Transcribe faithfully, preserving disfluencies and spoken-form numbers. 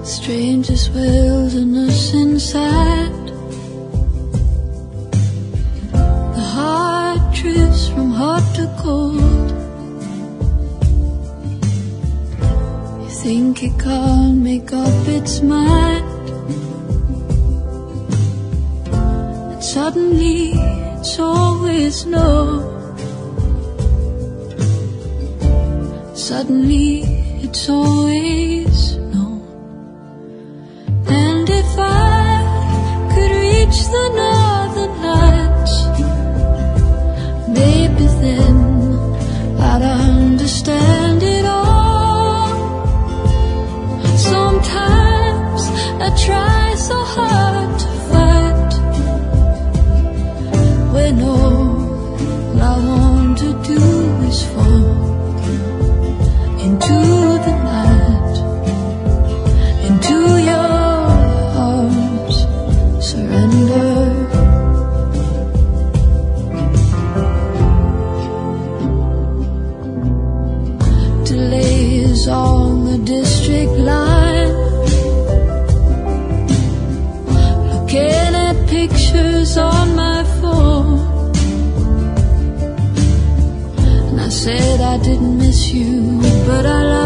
Strangest wilderness inside. The heart drifts from hot to cold. You think it can't make up its mind, but suddenly it's always no. Suddenly it's always no. And if I could reach the northern lights, maybe then I'd understand it all. Sometimes I try so hard to fight, when all I want to do is fall into the night, into your arms, surrender. Delays on the district line, looking at pictures on my phone, and I said I didn't miss you, but I love